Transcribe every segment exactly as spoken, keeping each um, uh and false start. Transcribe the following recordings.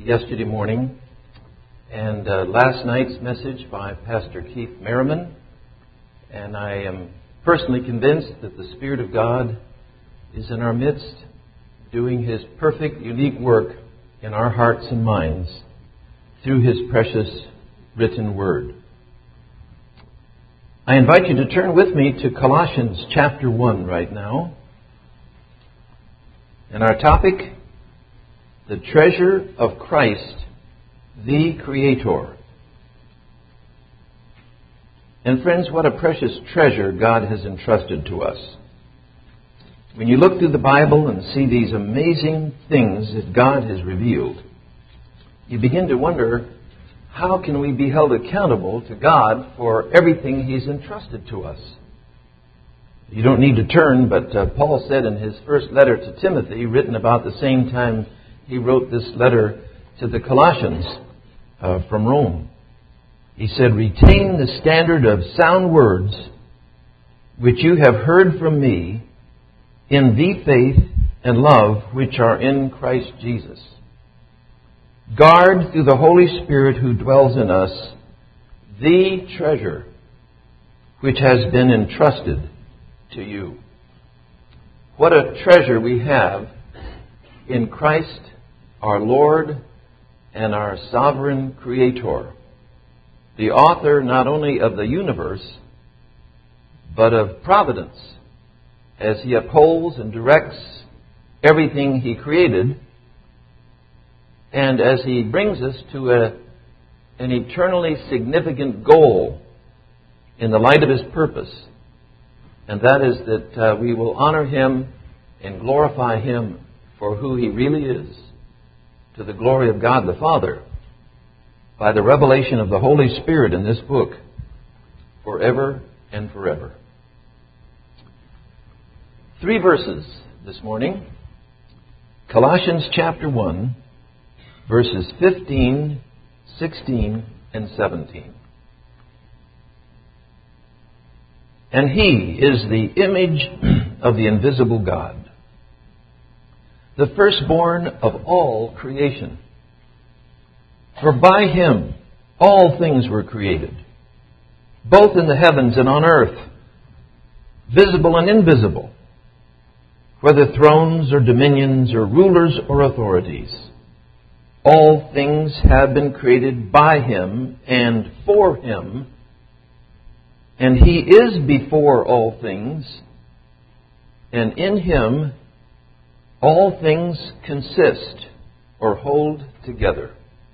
yesterday morning and uh, last night's message by Pastor Keith Merriman. And I am personally convinced that the Spirit of God is in our midst, doing His perfect, unique work in our hearts and minds through His precious written Word. I invite you to turn with me to Colossians chapter one right now. And our topic, the treasure of Christ, the Creator. And friends, what a precious treasure God has entrusted to us. When you look through the Bible and see these amazing things that God has revealed, you begin to wonder, how can we be held accountable to God for everything He's entrusted to us? You don't need to turn, but uh, Paul said in his first letter to Timothy, written about the same time he wrote this letter to the Colossians uh, from Rome, he said, "Retain the standard of sound words which you have heard from me in the faith and love which are in Christ Jesus. Guard through the Holy Spirit who dwells in us the treasure which has been entrusted to you." What a treasure we have in Christ, our Lord and our sovereign Creator, the author not only of the universe, but of providence, as He upholds and directs everything He created, and as He brings us to a, an eternally significant goal in the light of His purpose. And that is that uh, we will honor Him and glorify Him for who He really is, to the glory of God the Father, by the revelation of the Holy Spirit in this book, forever and forever. Three verses this morning. Colossians chapter one, verses fifteen, sixteen, and seventeen. "And He is the image of the invisible God, the firstborn of all creation. For by Him all things were created, both in the heavens and on earth, visible and invisible, whether thrones or dominions or rulers or authorities. All things have been created by Him and for Him, and He is before all things, and in Him all things consist or hold together."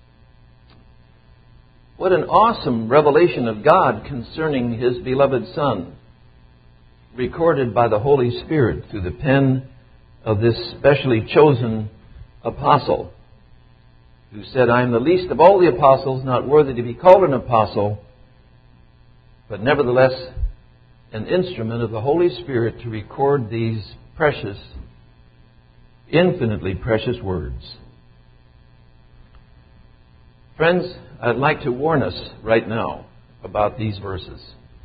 What an awesome revelation of God concerning His beloved Son, recorded by the Holy Spirit through the pen of this specially chosen apostle, who said, "I am the least of all the apostles, not worthy to be called an apostle, but nevertheless an instrument of the Holy Spirit to record these precious, infinitely precious words." Friends, I'd like to warn us right now about these verses.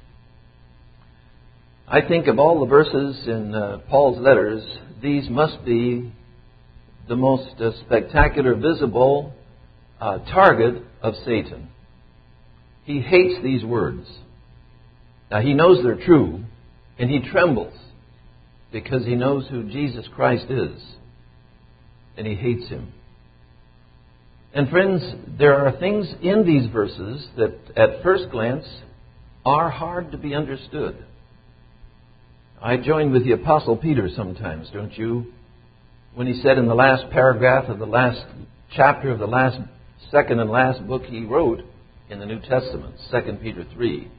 I think of all the verses in uh, Paul's letters, these must be the most uh, spectacular, visible uh, target of Satan. He hates these words. Now, he knows they're true, and he trembles because he knows who Jesus Christ is, and he hates Him. And friends, there are things in these verses that at first glance are hard to be understood. I join with the Apostle Peter sometimes, don't you? When he said in the last paragraph of the last chapter of the last, second and last book he wrote in the New Testament, Second Peter three.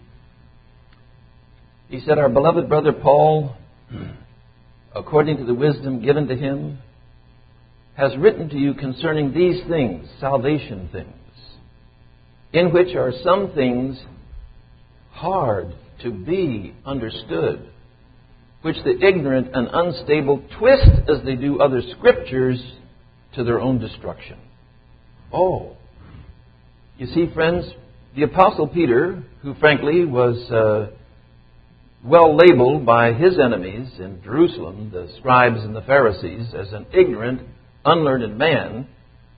He said, "Our beloved brother Paul, according to the wisdom given to him, has written to you concerning these things, salvation things, in which are some things hard to be understood, which the ignorant and unstable twist as they do other scriptures to their own destruction." Oh, you see, friends, the Apostle Peter, who frankly was uh, well labeled by his enemies in Jerusalem, the scribes and the Pharisees, as an ignorant, unlearned man,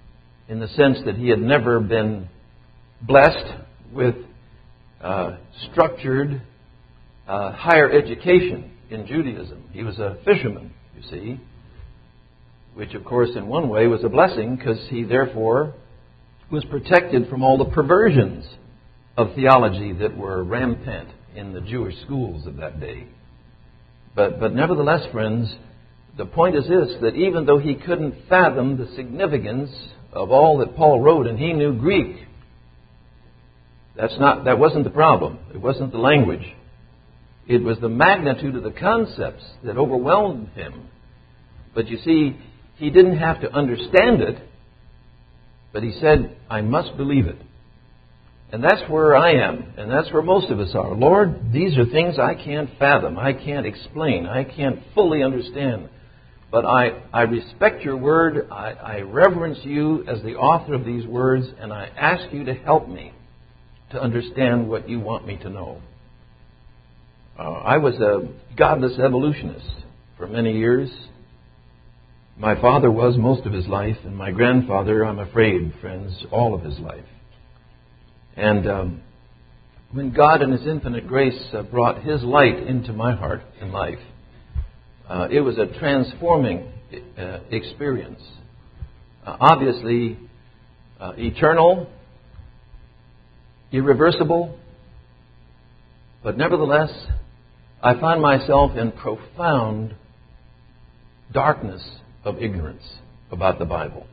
in the sense that he had never been blessed with uh, structured uh, higher education in Judaism. He was a fisherman, you see, which of course in one way was a blessing because he therefore was protected from all the perversions of theology that were rampant in the Jewish schools of that day. But, but nevertheless, friends, the point is this, that even though he couldn't fathom the significance of all that Paul wrote, and he knew Greek, that's not, that wasn't the problem. It wasn't the language. It was the magnitude of the concepts that overwhelmed him. But you see, he didn't have to understand it, but he said, I must believe it. And that's where I am, and that's where most of us are. Lord, these are things I can't fathom, I can't explain, I can't fully understand. But I, I respect your word, I, I reverence you as the author of these words, and I ask you to help me to understand what you want me to know. Uh, I was a godless evolutionist for many years. My father was most of his life, and my grandfather, I'm afraid, friends, all of his life. And um, when God in His infinite grace uh, brought His light into my heart and life, uh, it was a transforming uh, experience. Uh, obviously, uh, eternal, irreversible, but nevertheless, I find myself in profound darkness of ignorance about the Bible.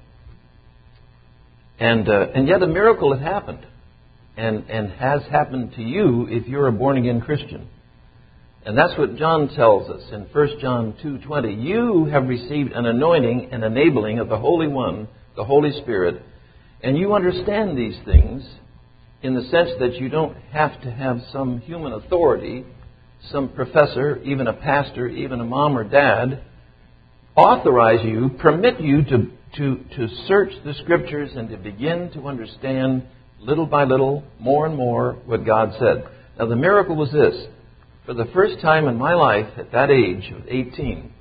And uh, and yet a miracle had happened. And, and has happened to you if you're a born-again Christian. And that's what John tells us in First John two twenty. You have received an anointing and enabling of the Holy One, the Holy Spirit, and you understand these things in the sense that you don't have to have some human authority, some professor, even a pastor, even a mom or dad, authorize you, permit you to, to, to search the Scriptures and to begin to understand little by little, more and more, what God said. Now, the miracle was this. For the first time in my life, at that age of eighteen,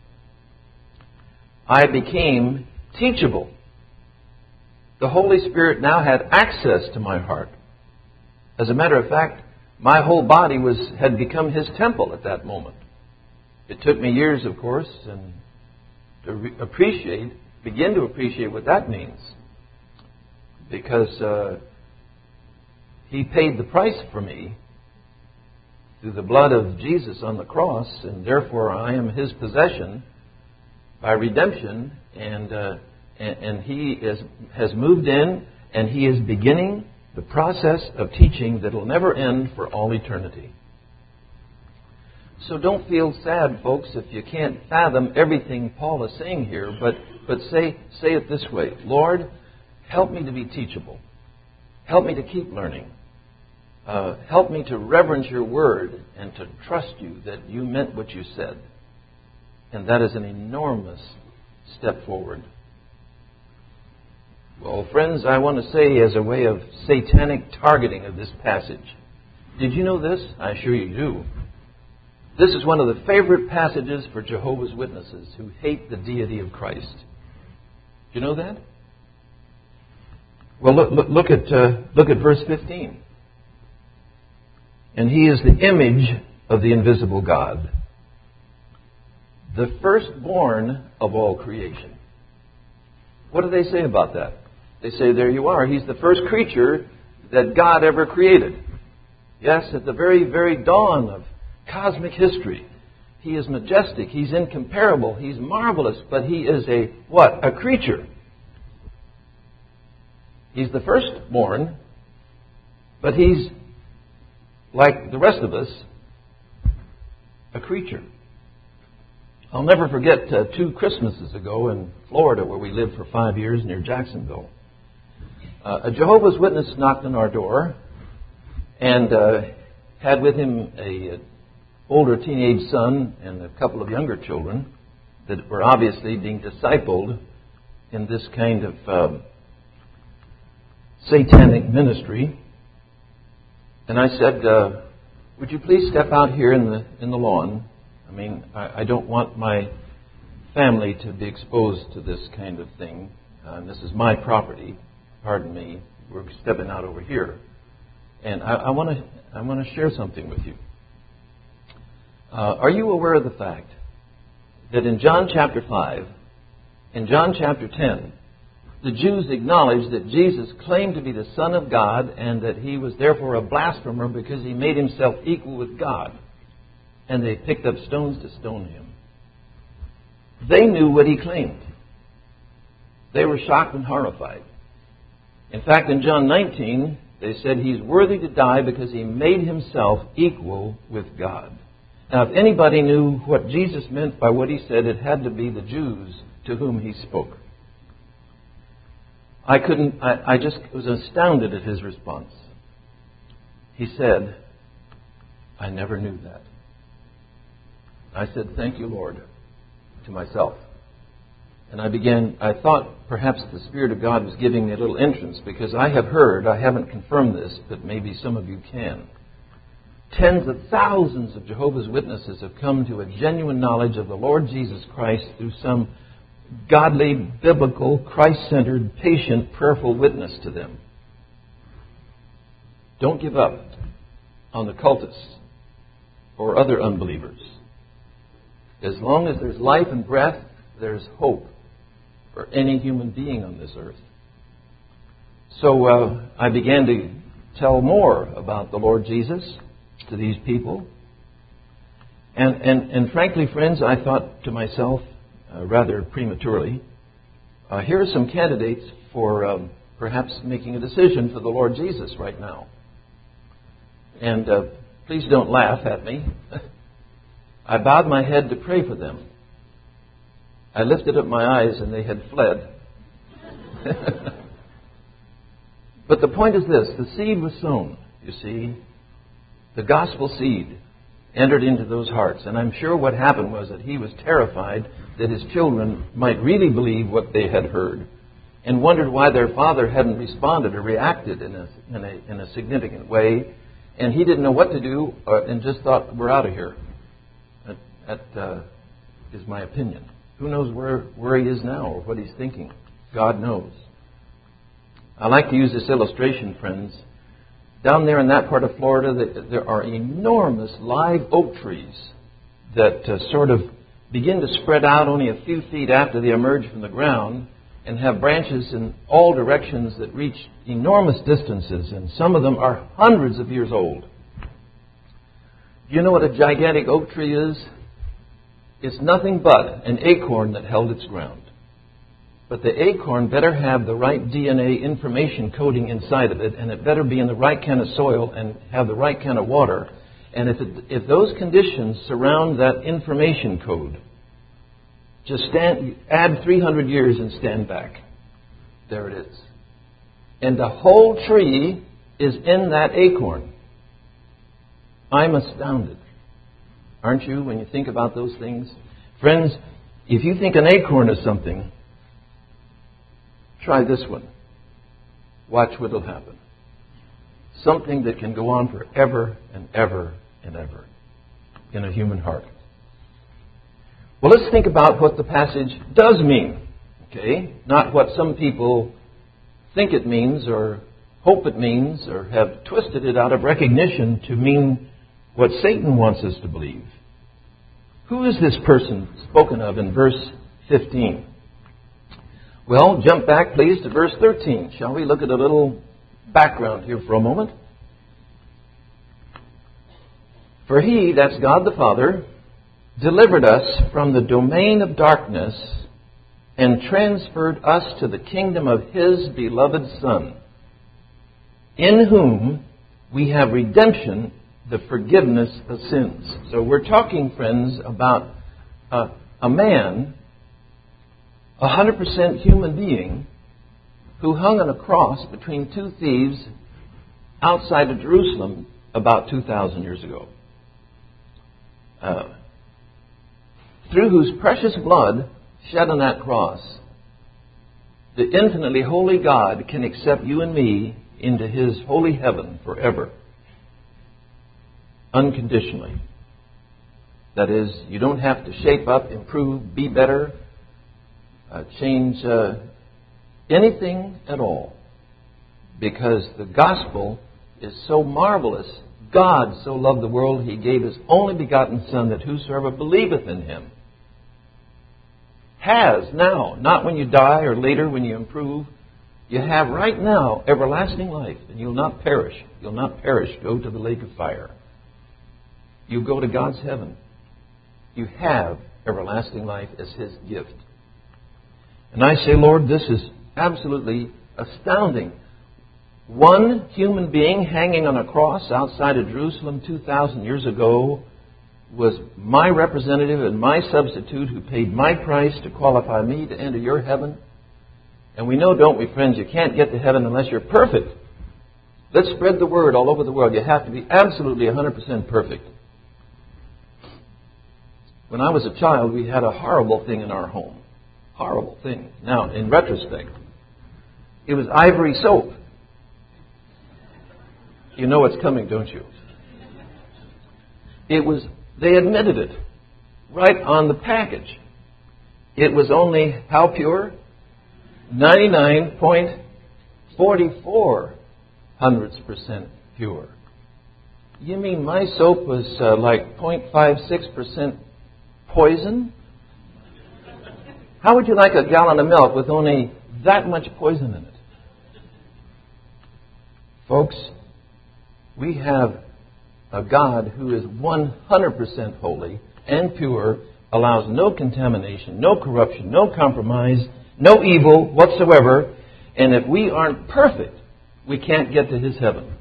I became teachable. The Holy Spirit now had access to my heart. As a matter of fact, my whole body was had become His temple at that moment. It took me years, of course, and to re- appreciate, begin to appreciate what that means. Because uh, He paid the price for me through the blood of Jesus on the cross, and therefore I am His possession by redemption, and uh, and, and He is, has moved in, and He is beginning the process of teaching that will never end for all eternity. So don't feel sad, folks, if you can't fathom everything Paul is saying here, but, but say, say it this way. Lord, help me to be teachable. Help me to keep learning. Uh, help me to reverence your word and to trust you that you meant what you said. And that is an enormous step forward. Well, friends, I want to say as a way of satanic targeting of this passage, did you know this? I assure you do. This is one of the favorite passages for Jehovah's Witnesses who hate the deity of Christ. Do you know that? Well, look, look, look at uh, look at verse fifteen. And He is the image of the invisible God, the firstborn of all creation. What do they say about that? They say, there you are. He's the first creature that God ever created. Yes, at the very, very dawn of cosmic history. He is majestic. He's incomparable. He's marvelous. But He is a, what? A creature. He's the firstborn, but He's, like the rest of us, a creature. I'll never forget uh, two Christmases ago in Florida, where we lived for five years near Jacksonville. Uh, a Jehovah's Witness knocked on our door and uh, had with him a, a older teenage son and a couple of younger children that were obviously being discipled in this kind of uh, satanic ministry. And I said, uh, would you please step out here in the in the lawn? I mean, I, I don't want my family to be exposed to this kind of thing. Uh, and this is my property. Pardon me. We're stepping out over here. And I want to I want to share something with you. Uh, are you aware of the fact that in John chapter five, in John chapter ten, the Jews acknowledged that Jesus claimed to be the Son of God and that he was therefore a blasphemer because he made himself equal with God. And they picked up stones to stone him. They knew what he claimed. They were shocked and horrified. In fact, in John nineteen, they said he's worthy to die because he made himself equal with God. Now, if anybody knew what Jesus meant by what he said, it had to be the Jews to whom he spoke. I couldn't, I, I just was astounded at his response. He said, I never knew that. I said, thank you, Lord, to myself. And I began, I thought perhaps the Spirit of God was giving me a little entrance because I have heard, I haven't confirmed this, but maybe some of you can. Tens of thousands of Jehovah's Witnesses have come to a genuine knowledge of the Lord Jesus Christ through some godly, biblical, Christ-centered, patient, prayerful witness to them. Don't give up on the cultists or other unbelievers. As long as there's life and breath, there's hope for any human being on this earth. So uh, I began to tell more about the Lord Jesus to these people. And, and, and frankly, friends, I thought to myself, uh, rather prematurely, uh, here are some candidates for um, perhaps making a decision for the Lord Jesus right now. And uh, please don't laugh at me. I bowed my head to pray for them. I lifted up my eyes and they had fled. But the point is this, the seed was sown, you see. The gospel seed entered into those hearts. And I'm sure what happened was that he was terrified that his children might really believe what they had heard and wondered why their father hadn't responded or reacted in a, in a, in a significant way. And he didn't know what to do uh, and just thought, we're out of here. That, that uh, is my opinion. Who knows where, where he is now or what he's thinking? God knows. I like to use this illustration, friends. Down there in that part of Florida, there are enormous live oak trees that uh, sort of begin to spread out only a few feet after they emerge from the ground and have branches in all directions that reach enormous distances, and some of them are hundreds of years old. Do you know what a gigantic oak tree is? It's nothing but an acorn that held its ground. But the acorn better have the right D N A information coding inside of it, and it better be in the right kind of soil and have the right kind of water. And if, it, if those conditions surround that information code, just stand, add three hundred years and stand back. There it is. And the whole tree is in that acorn. I'm astounded. Aren't you, when you think about those things? Friends, if you think an acorn is something, try this one. Watch what will happen. Something that can go on forever and ever and ever in a human heart. Well, let's think about what the passage does mean. Okay? Not what some people think it means or hope it means or have twisted it out of recognition to mean what Satan wants us to believe. Who is this person spoken of in verse fifteen? Well, jump back, please, to verse thirteen. Shall we look at a little background here for a moment? For he, that's God the Father, delivered us from the domain of darkness and transferred us to the kingdom of his beloved Son, in whom we have redemption, the forgiveness of sins. So we're talking, friends, about a, a man, a one hundred percent human being, who hung on a cross between two thieves outside of Jerusalem about two thousand years ago. Uh, through whose precious blood shed on that cross, the infinitely holy God can accept you and me into his holy heaven forever. Unconditionally. That is, you don't have to shape up, improve, be better, uh, change uh, anything at all, because the gospel is so marvelous. God so loved the world, He gave His only begotten Son, that whosoever believeth in Him has now, not when you die or later when you improve, you have right now everlasting life, and you'll not perish. You'll not perish, go to the lake of fire. You go to God's heaven. You have everlasting life as His gift. And I say, Lord, this is absolutely astounding. One human being hanging on a cross outside of Jerusalem two thousand years ago was my representative and my substitute who paid my price to qualify me to enter your heaven. And we know, don't we, friends, you can't get to heaven unless you're perfect. Let's spread the word all over the world. You have to be absolutely one hundred percent perfect. When I was a child, we had a horrible thing in our home. Horrible thing. Now, in retrospect, it was ivory soap. You know what's coming, don't you? It was, they admitted it right on the package. It was only, how pure? ninety-nine point four four hundredths percent pure. You mean my soap was uh, like zero point five six percent poison? How would you like a gallon of milk with only that much poison in it? Folks, we have a God who is one hundred percent holy and pure, allows no contamination, no corruption, no compromise, no evil whatsoever. And if we aren't perfect, we can't get to His heaven.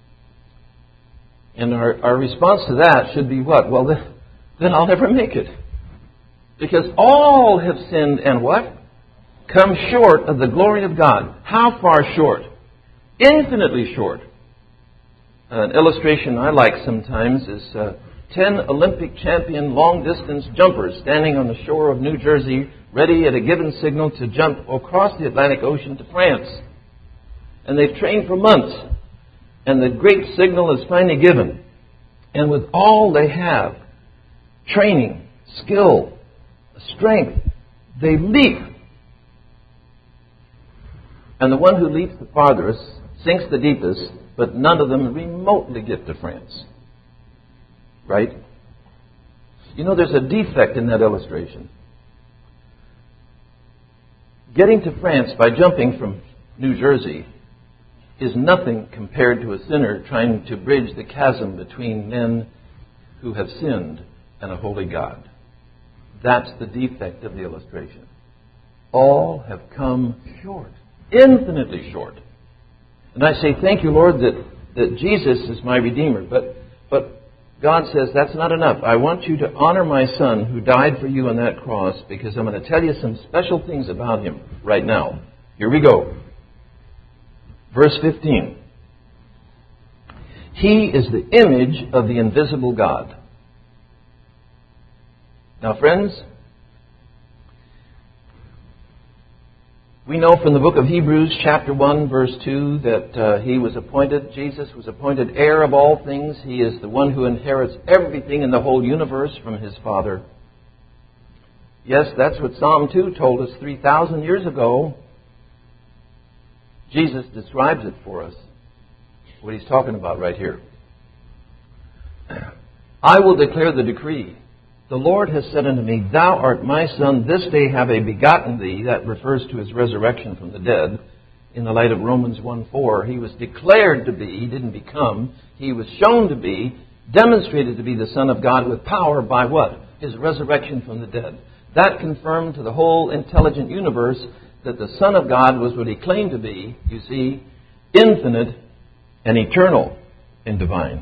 And our, our response to that should be what? Well, then, then I'll never make it. Because all have sinned and what? Come short of the glory of God. How far short? Infinitely short. An illustration I like sometimes is uh, ten Olympic champion long-distance jumpers standing on the shore of New Jersey, ready at a given signal to jump across the Atlantic Ocean to France. And they've trained for months. And the great signal is finally given. And with all they have, training, skill, strength, they leap. And the one who leaps the farthest sinks the deepest, but none of them remotely get to France. Right? You know, there's a defect in that illustration. Getting to France by jumping from New Jersey is nothing compared to a sinner trying to bridge the chasm between men who have sinned and a holy God. That's the defect of the illustration. All have come short, infinitely short. And I say, thank you, Lord, that, that Jesus is my Redeemer. But, but God says, that's not enough. I want you to honor my Son who died for you on that cross, because I'm going to tell you some special things about Him right now. Here we go. Verse fifteen. He is the image of the invisible God. Now, friends, we know from the book of Hebrews, chapter one, verse two, that uh, He was appointed, Jesus was appointed heir of all things. He is the one who inherits everything in the whole universe from His Father. Yes, that's what Psalm two told us three thousand years ago. Jesus describes it for us, what He's talking about right here. I will declare the decree. The Lord has said unto me, Thou art my Son, this day have I begotten thee. That refers to His resurrection from the dead. In the light of Romans one four, He was declared to be, He didn't become. He was shown to be, demonstrated to be the Son of God with power by what? His resurrection from the dead. That confirmed to the whole intelligent universe that the Son of God was what He claimed to be, you see, infinite and eternal and divine.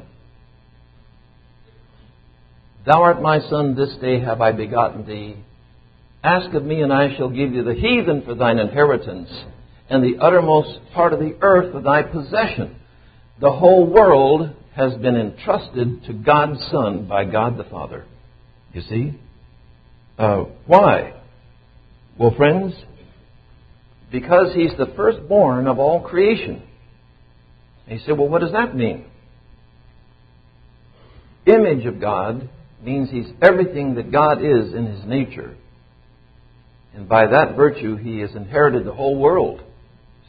Thou art my Son, this day have I begotten thee. Ask of me, and I shall give thee the heathen for thine inheritance, and the uttermost part of the earth for thy possession. The whole world has been entrusted to God's Son by God the Father. You see? Uh, why? Well, friends, because He's the firstborn of all creation. And you say, well, what does that mean? Image of God means He's everything that God is in His nature. And by that virtue, He has inherited the whole world.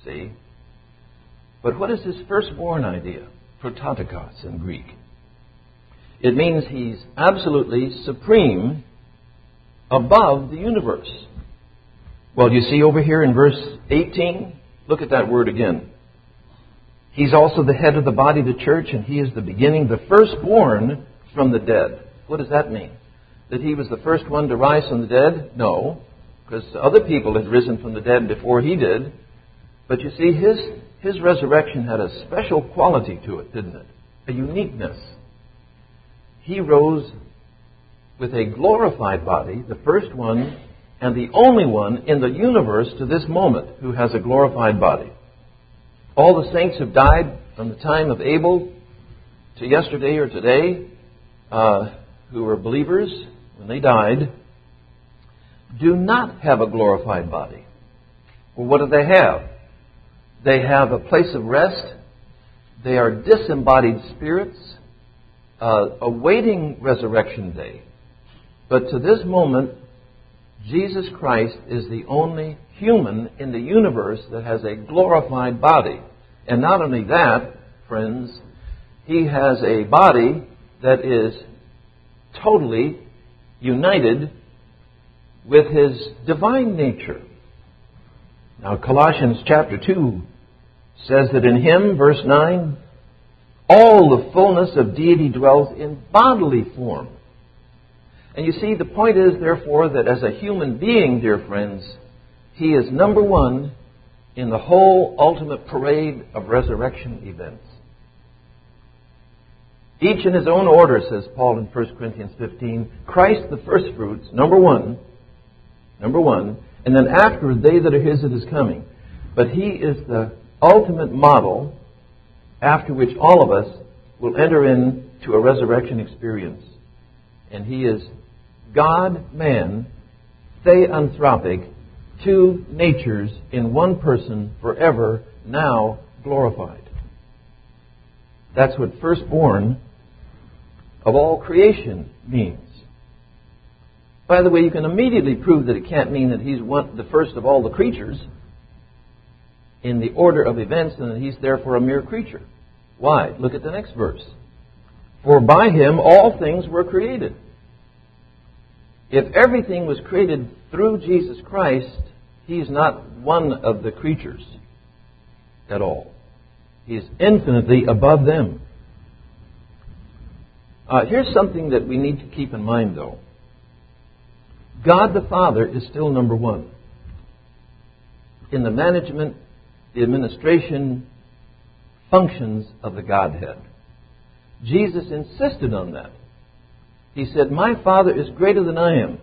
See? But what is this firstborn idea? Prototokos in Greek. It means he's absolutely supreme above the universe. Well, you see over here in verse eighteen, look at that word again. He's also the head of the body, the church, and he is the beginning, the firstborn from the dead. What does that mean? That he was the first one to rise from the dead? No, because other people had risen from the dead before he did. But you see, his, his resurrection had a special quality to it, didn't it? A uniqueness. He rose with a glorified body, the first one and the only one in the universe to this moment who has a glorified body. All the saints who've died from the time of Abel to yesterday or today, uh, who were believers when they died, do not have a glorified body. Well, what do they have? They have a place of rest. They are disembodied spirits uh, awaiting resurrection day. But to this moment, Jesus Christ is the only human in the universe that has a glorified body. And not only that, friends, he has a body that is totally united with his divine nature. Now, Colossians chapter two says that in him, verse nine, all the fullness of deity dwells in bodily form. And you see, the point is, therefore, that as a human being, dear friends, he is number one in the whole ultimate parade of resurrection events. Each in his own order, says Paul in First Corinthians fifteen. Christ the firstfruits, number one, number one, and then after, they that are his that is coming. But he is the ultimate model after which all of us will enter into a resurrection experience. And he is God, man, theanthropic, two natures in one person, forever, now glorified. That's what firstborn of all creation means. By the way, you can immediately prove that it can't mean that he's one, the first of all the creatures in the order of events, and that he's therefore a mere creature. Why? Look at the next verse. For by him all things were created. If everything was created through Jesus Christ, he's not one of the creatures at all. He is infinitely above them. Uh, here's something that we need to keep in mind, though. God the Father is still number one in the management, the administration functions of the Godhead. Jesus insisted on that. He said, my Father is greater than I am.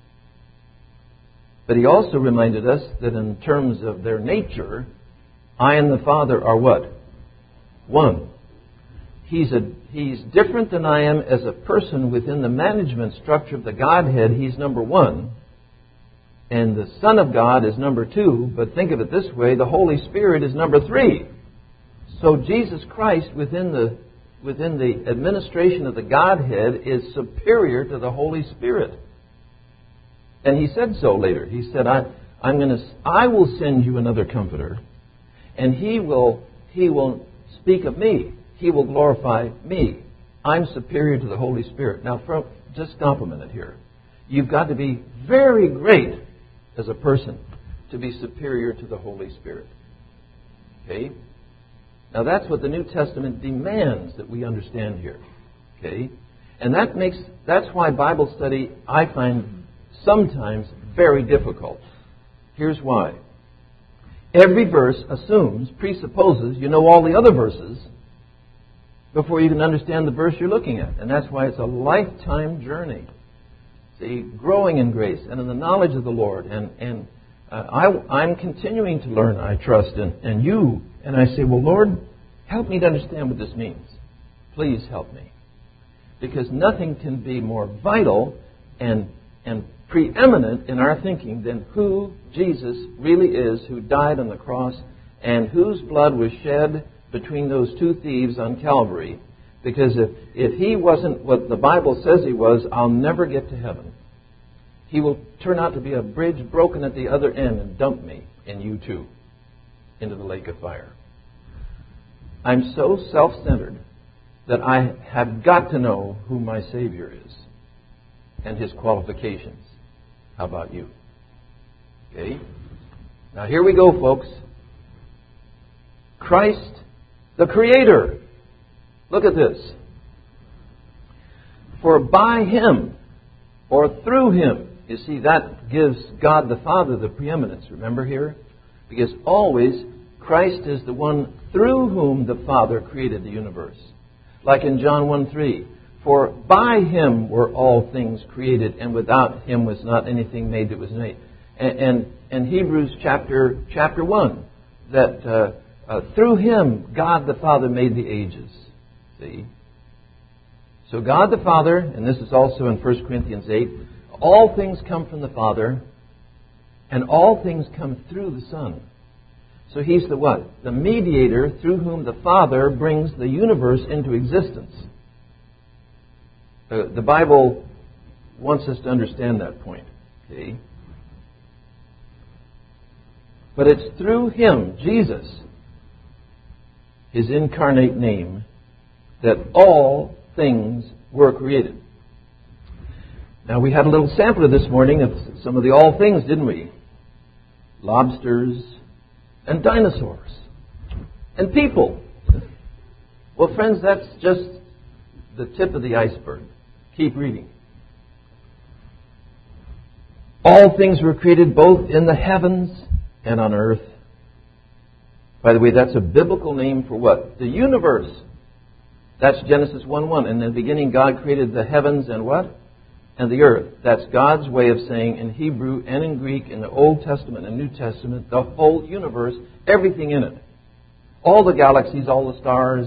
But he also reminded us that in terms of their nature, I and the Father are what? One. He's a, he's different than I am as a person within the management structure of the Godhead. He's number one. And the Son of God is number two. But think of it this way, the Holy Spirit is number three. So Jesus Christ within the within the administration of the Godhead is superior to the Holy Spirit. And he said so later. He said, I, I'm going to, I will send you another comforter, and he will, he will speak of me. He will glorify me. I'm superior to the Holy Spirit. Now, from, just stop a minute here. You've got to be very great as a person to be superior to the Holy Spirit. Okay? Now, that's what the New Testament demands that we understand here. Okay? And that makes, that's why Bible study, I find sometimes very difficult. Here's why. Every verse assumes, presupposes, you know all the other verses before you can understand the verse you're looking at. And that's why it's a lifetime journey. See, growing in grace and in the knowledge of the Lord. And, and uh, I, I'm continuing to learn, I trust, and, and you. And I say, well, Lord, help me to understand what this means. Please help me. Because nothing can be more vital and, and preeminent in our thinking than who Jesus really is, who died on the cross, and whose blood was shed between those two thieves on Calvary. Because if, if he wasn't what the Bible says he was, I'll never get to heaven. He will turn out to be a bridge broken at the other end and dump me, and you too. into the lake of fire. I'm so self-centered that I have got to know who my Savior is and His qualifications. How about you? Okay. Now here we go, folks. Christ, the Creator. Look at this. For by Him, or through Him, you see, that gives God the Father the preeminence, remember here? Because always Christ is the one through whom the Father created the universe. Like in John one three, for by Him were all things created, and without Him was not anything made that was made. And, and, and Hebrews chapter chapter one, that uh, uh, through Him God the Father made the ages. See? So God the Father, and this is also in First Corinthians eight, all things come from the Father, and all things come through the Son. So He's the what? The mediator through whom the Father brings the universe into existence. The, the Bible wants us to understand that point. Okay? But it's through Him, Jesus, His incarnate name, that all things were created. Now, we had a little sampler this morning of some of the all things, didn't we? Lobsters and dinosaurs and people. Well, friends, that's just the tip of the iceberg. Keep reading. All things were created both in the heavens and on earth. By the way, that's a biblical name for what? The universe. That's Genesis one one. In the beginning, God created the heavens and what? And the earth. That's God's way of saying in Hebrew and in Greek, in the Old Testament and New Testament, the whole universe, everything in it. All the galaxies, all the stars,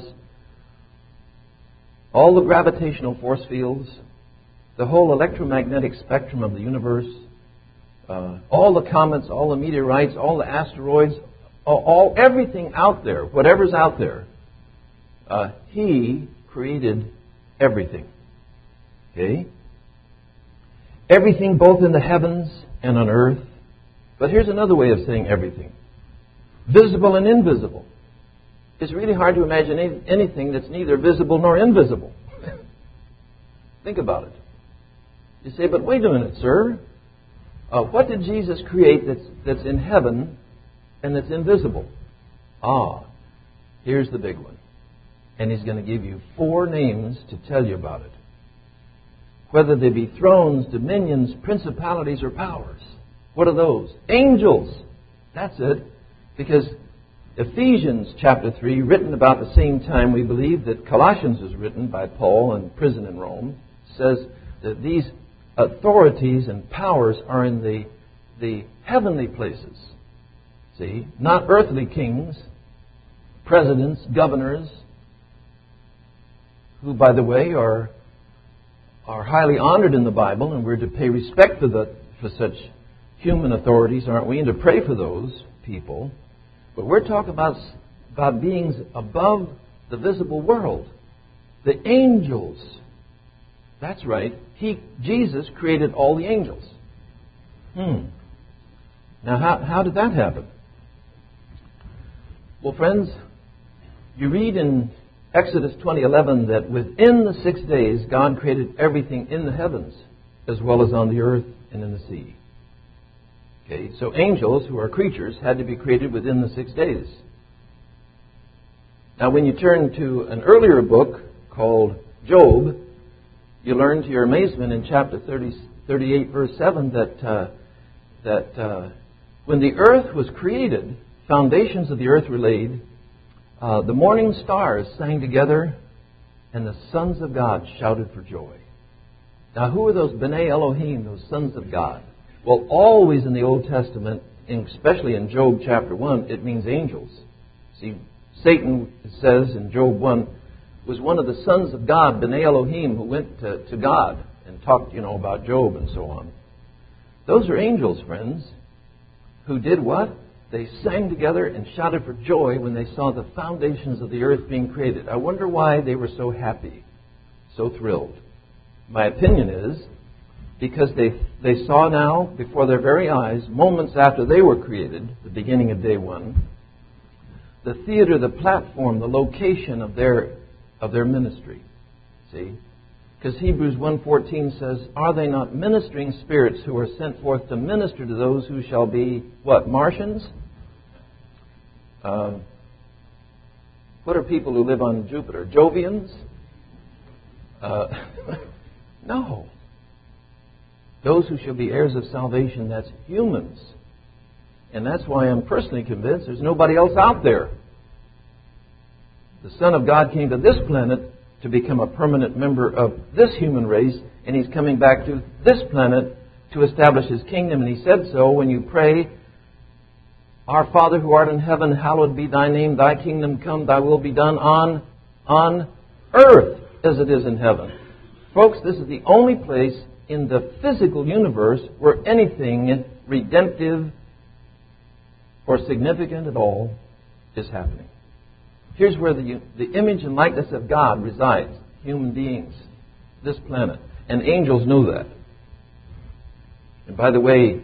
all the gravitational force fields, the whole electromagnetic spectrum of the universe, uh, all the comets, all the meteorites, all the asteroids, all, all everything out there, whatever's out there, uh, He created everything. Okay? Everything both in the heavens and on earth. But here's another way of saying everything. Visible and invisible. It's really hard to imagine any, anything that's neither visible nor invisible. Think about it. You say, but wait a minute, sir. Uh, what did Jesus create that's, that's in heaven and that's invisible? Ah, here's the big one. And He's going to give you four names to tell you about it. Whether they be thrones, dominions, principalities, or powers. What are those? Angels. That's it. Because Ephesians chapter three, written about the same time we believe that Colossians was written by Paul in prison in Rome, says that these authorities and powers are in the, the heavenly places. See? Not earthly kings, presidents, governors, who, by the way, are... are highly honored in the Bible, and we're to pay respect for, the, for such human authorities, aren't we? And to pray for those people. But we're talking about, about beings above the visible world. The angels. That's right. He, Jesus created all the angels. Hmm. Now, how, how did that happen? Well, friends, you read in Exodus twenty eleven that within the six days God created everything in the heavens as well as on the earth and in the sea. Okay, so angels, who are creatures, had to be created within the six days. Now when you turn to an earlier book called Job, you learn to your amazement in chapter thirty, thirty-eight verse seven that, uh, that uh, when the earth was created, foundations of the earth were laid, Uh, the morning stars sang together, and the sons of God shouted for joy. Now, who are those B'nai Elohim, those sons of God? Well, always in the Old Testament, especially in Job chapter one, it means angels. See, Satan, it says in Job one, was one of the sons of God, B'nai Elohim, who went to, to God and talked, you know, about Job and so on. Those are angels, friends, who did what? They sang together and shouted for joy when they saw the foundations of the earth being created. I wonder why they were so happy, so thrilled. My opinion is because they they saw now before their very eyes, moments after they were created, the beginning of day one, the theater, the platform, the location of their of their ministry. See? Because Hebrews one fourteen says, "Are they not ministering spirits who are sent forth to minister to those who shall be," what, Martians? Uh, what are people who live on Jupiter? Jovians? Uh, no. Those who shall be heirs of salvation, that's humans. And that's why I'm personally convinced there's nobody else out there. The Son of God came to this planet to become a permanent member of this human race, and He's coming back to this planet to establish His kingdom. And He said so when you pray, "Our Father who art in heaven, hallowed be Thy name. Thy kingdom come, Thy will be done on, on earth as it is in heaven." Folks, this is the only place in the physical universe where anything redemptive or significant at all is happening. Here's where the, the image and likeness of God resides. Human beings, this planet. And angels know that. And by the way,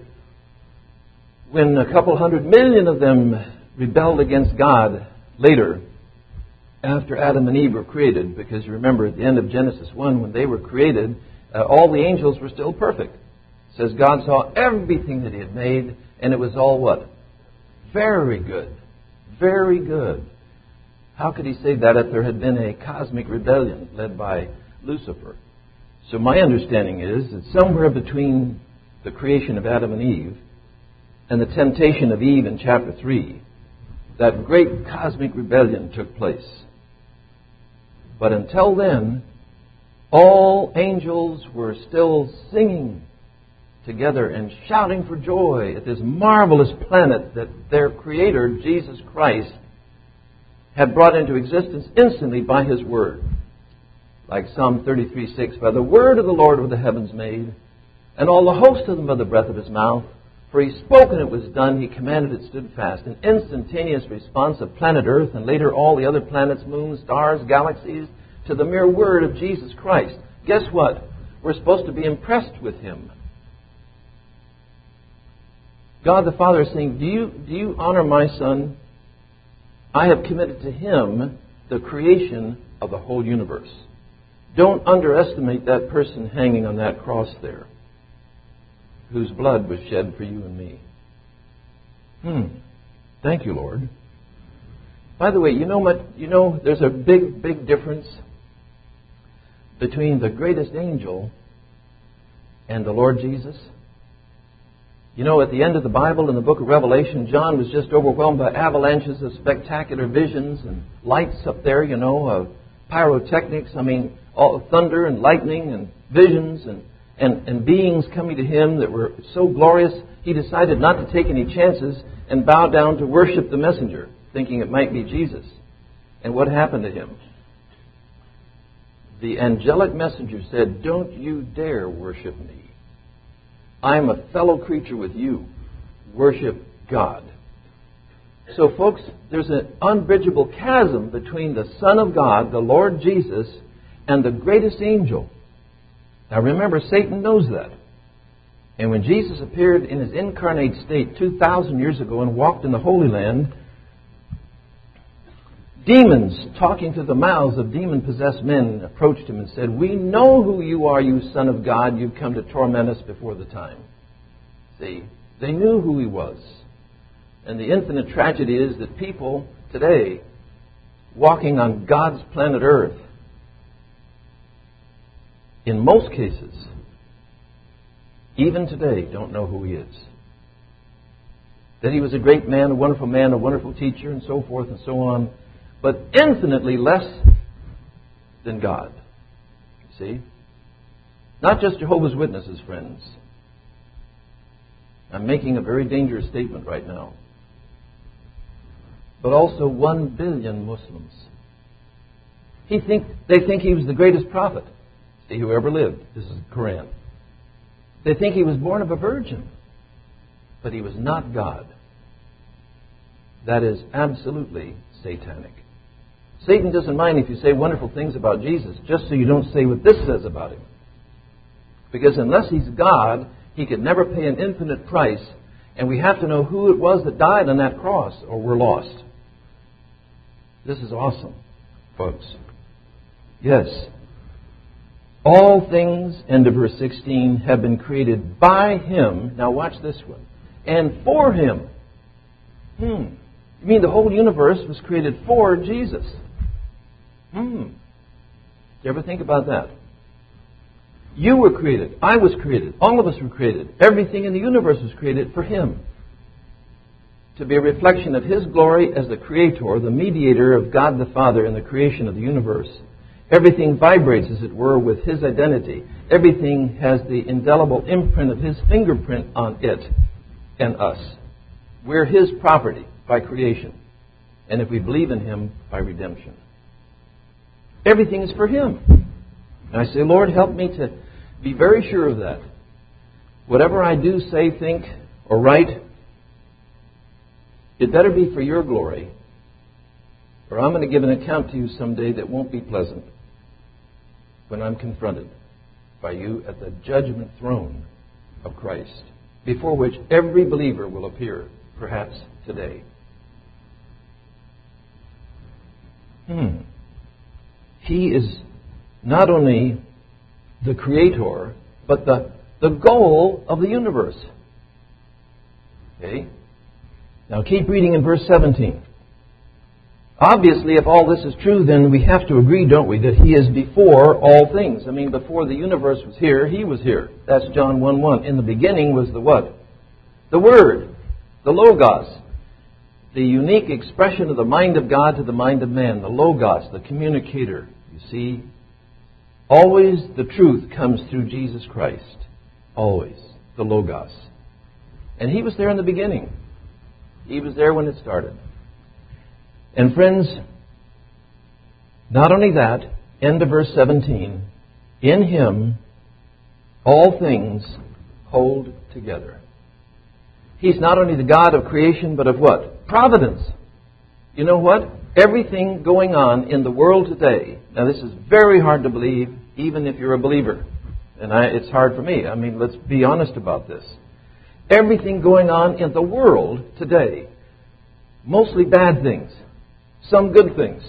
when a couple hundred million of them rebelled against God later, after Adam and Eve were created, because you remember at the end of Genesis one, when they were created, uh, all the angels were still perfect. It says God saw everything that He had made, and it was all what? Very good. Very good. How could He say that if there had been a cosmic rebellion led by Lucifer? So my understanding is that somewhere between the creation of Adam and Eve and the temptation of Eve in chapter three, that great cosmic rebellion took place. But until then, all angels were still singing together and shouting for joy at this marvelous planet that their Creator, Jesus Christ, had brought into existence instantly by His Word. Like Psalm thirty-three six, "By the word of the Lord were the heavens made, and all the host of them by the breath of His mouth. For He spoke and it was done, He commanded it stood fast." An instantaneous response of planet Earth and later all the other planets, moons, stars, galaxies to the mere word of Jesus Christ. Guess what? We're supposed to be impressed with Him. God the Father is saying, do you, do you honor my Son? I have committed to Him the creation of the whole universe. Don't underestimate that person hanging on that cross there, whose blood was shed for you and me. Hmm. Thank you, Lord. By the way, you know what? You know, there's a big, big difference between the greatest angel and the Lord Jesus. You know, at the end of the Bible, in the book of Revelation, John was just overwhelmed by avalanches of spectacular visions and lights up there, you know, of pyrotechnics. I mean, all thunder and lightning and visions and, and, and beings coming to him that were so glorious, he decided not to take any chances and bow down to worship the messenger, thinking it might be Jesus. And what happened to him? The angelic messenger said, "Don't you dare worship me. I'm a fellow creature with you. Worship God." So, folks, there's an unbridgeable chasm between the Son of God, the Lord Jesus, and the greatest angel. Now, remember, Satan knows that. And when Jesus appeared in His incarnate state two thousand years ago and walked in the Holy Land, demons talking to the mouths of demon-possessed men approached Him and said, "We know who you are, you Son of God. You've come to torment us before the time." See, they knew who He was. And the infinite tragedy is that people today, walking on God's planet Earth, in most cases, even today, don't know who He is. That He was a great man, a wonderful man, a wonderful teacher, and so forth and so on, but infinitely less than God. See? Not just Jehovah's Witnesses, friends. I'm making a very dangerous statement right now. But also one billion Muslims. He think, they think he was the greatest prophet, see, who ever lived. This is the Quran. They think he was born of a virgin. But he was not God. That is absolutely satanic. Satan doesn't mind if you say wonderful things about Jesus, just so you don't say what this says about Him. Because unless He's God, He could never pay an infinite price, and we have to know who it was that died on that cross, or we're lost. This is awesome, folks. Yes. All things, end of verse sixteen, have been created by Him. Now watch this one. And for Him. Hmm. You mean the whole universe was created for Jesus? Hmm. You ever think about that? You were created. I was created. All of us were created. Everything in the universe was created for Him. To be a reflection of His glory as the Creator, the mediator of God the Father in the creation of the universe. Everything vibrates, as it were, with His identity. Everything has the indelible imprint of His fingerprint on it and us. We're His property by creation. And if we believe in Him, by redemption. Everything is for Him. And I say, Lord, help me to be very sure of that. Whatever I do, say, think, or write, it better be for Your glory, or I'm going to give an account to You someday that won't be pleasant when I'm confronted by You at the judgment throne of Christ, before which every believer will appear, perhaps today. Hmm. He is not only the Creator, but the, the goal of the universe. Okay? Now keep reading in verse seventeen. Obviously, if all this is true, then we have to agree, don't we, that He is before all things. I mean, before the universe was here, He was here. That's John one one. In the beginning was the what? The Word. The Logos. The unique expression of the mind of God to the mind of man. The Logos, the communicator. You see, always the truth comes through Jesus Christ. Always. The Logos. And He was there in the beginning. He was there when it started. And friends, not only that, end of verse seventeen, in Him all things hold together. He's not only the God of creation, but of what? Providence. You know what? Everything going on in the world today, now this is very hard to believe, even if you're a believer. And I, it's hard for me. I mean, let's be honest about this. Everything going on in the world today, mostly bad things, some good things,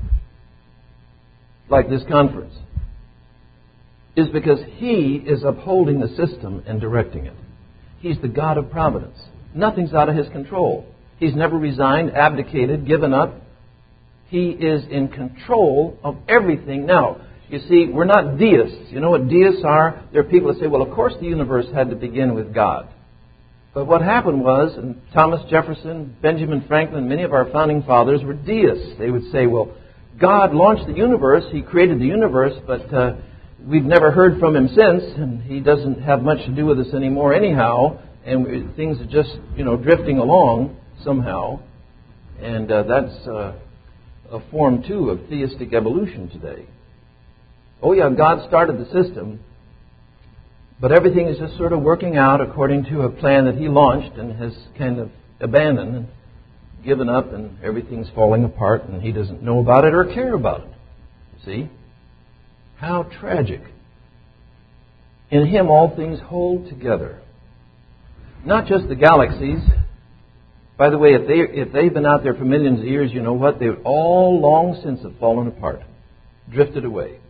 like this conference, is because He is upholding the system and directing it. He's the God of providence. Nothing's out of His control. He's never resigned, abdicated, given up. He is in control of everything. Now, you see, we're not deists. You know what deists are? There are people that say, well, of course the universe had to begin with God. But what happened was, and Thomas Jefferson, Benjamin Franklin, many of our founding fathers were deists. They would say, well, God launched the universe, He created the universe, but uh, we've never heard from Him since, and He doesn't have much to do with us anymore anyhow, and we, things are just, you know, drifting along somehow. And uh, that's uh, a form, too, of theistic evolution today. Oh, yeah, God started the system, but everything is just sort of working out according to a plan that He launched and has kind of abandoned and given up, and everything's falling apart, and He doesn't know about it or care about it. See? How tragic. In Him all things hold together. Not just the galaxies. By the way, if, they, if they've been out there for millions of years, you know what? They would all long since have fallen apart, drifted away.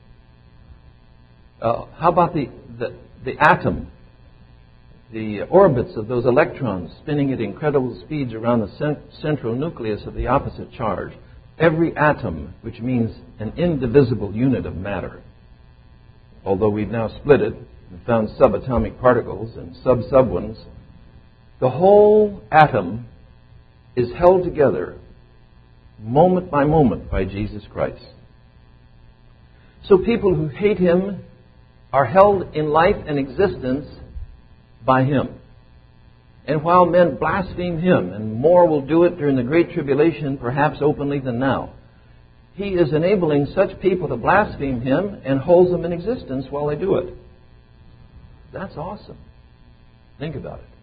Uh, how about the, the, the atom? The orbits of those electrons spinning at incredible speeds around the cent- central nucleus of the opposite charge. Every atom, which means an indivisible unit of matter. Although we've now split it and found subatomic particles and sub-sub ones, the whole atom is held together moment by moment by Jesus Christ. So people who hate Him are held in life and existence by Him. And while men blaspheme Him, and more will do it during the Great Tribulation, perhaps openly than now, He is enabling such people to blaspheme Him and holds them in existence while they do it. That's awesome. Think about it.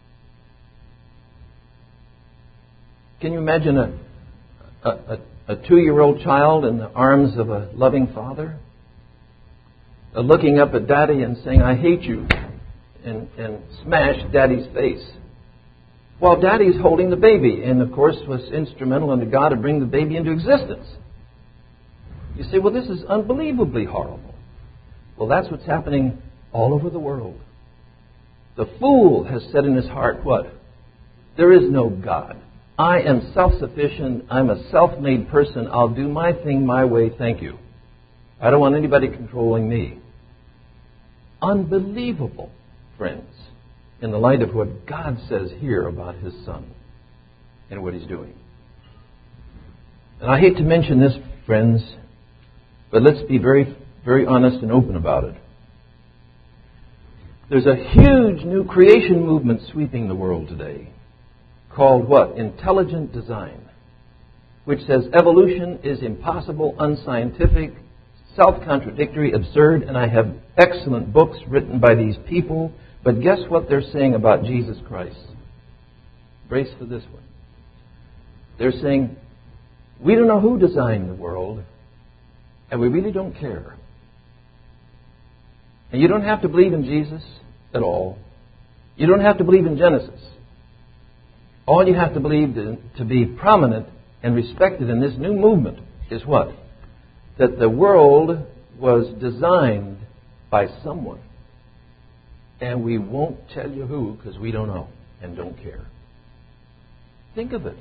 Can you imagine a, a, a, a two-year-old child in the arms of a loving father? Uh, looking up at Daddy and saying, I hate you, and, and smash Daddy's face. while Daddy's holding the baby, and of course was instrumental unto God to bring the baby into existence. You say, well, this is unbelievably horrible. Well, that's what's happening all over the world. The fool has said in his heart, what? There is no God. I am self-sufficient. I'm a self-made person. I'll do my thing my way, thank you. I don't want anybody controlling me. Unbelievable, friends, in the light of what God says here about His Son and what He's doing. And I hate to mention this, friends, but let's be very, very honest and open about it. There's a huge new creation movement sweeping the world today called what? Intelligent design, which says evolution is impossible, unscientific, self-contradictory, absurd, and I have excellent books written by these people, but guess what they're saying about Jesus Christ? Brace for this one. They're saying, we don't know who designed the world, and we really don't care. And you don't have to believe in Jesus at all. You don't have to believe in Genesis. All you have to believe to, to be prominent and respected in this new movement is what? That the world was designed by someone. And we won't tell you who because we don't know and don't care. Think of it.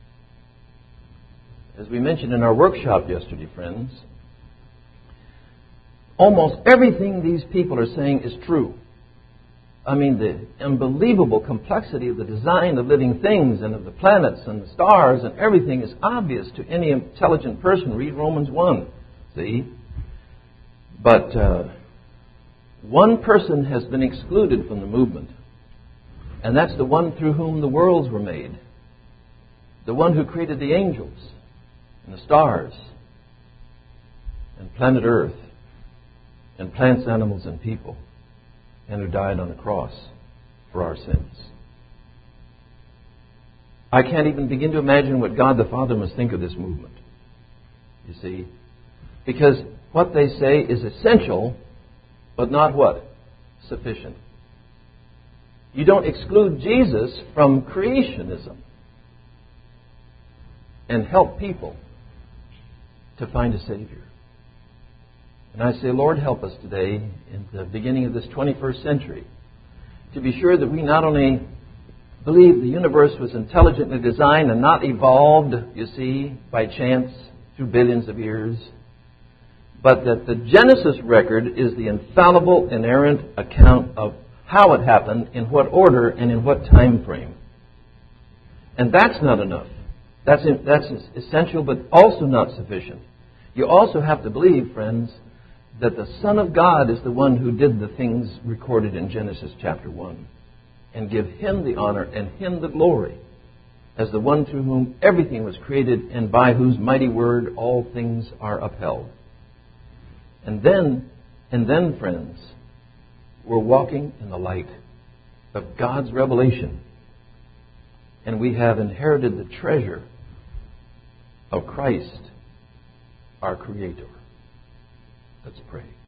As we mentioned in our workshop yesterday, friends, almost everything these people are saying is true. I mean, the unbelievable complexity of the design of living things and of the planets and the stars and everything is obvious to any intelligent person. Read Romans one, see? But uh, one person has been excluded from the movement, and that's the one through whom the worlds were made. The one who created the angels and the stars and planet Earth and plants, animals, and people, and who died on the cross for our sins. I can't even begin to imagine what God the Father must think of this movement. You see? Because what they say is essential, but not what? Sufficient. You don't exclude Jesus from creationism and help people to find a Savior. And I say, Lord, help us today in the beginning of this twenty-first century to be sure that we not only believe the universe was intelligently designed and not evolved, you see, by chance through billions of years, but that the Genesis record is the infallible, inerrant account of how it happened, in what order, and in what time frame. And that's not enough. That's, that's essential, but also not sufficient. You also have to believe, friends, that the Son of God is the one who did the things recorded in Genesis chapter one, and give Him the honor and Him the glory as the one through whom everything was created and by whose mighty word all things are upheld. And then, and then, friends, we're walking in the light of God's revelation, and we have inherited the treasure of Christ, our Creator. Let's pray.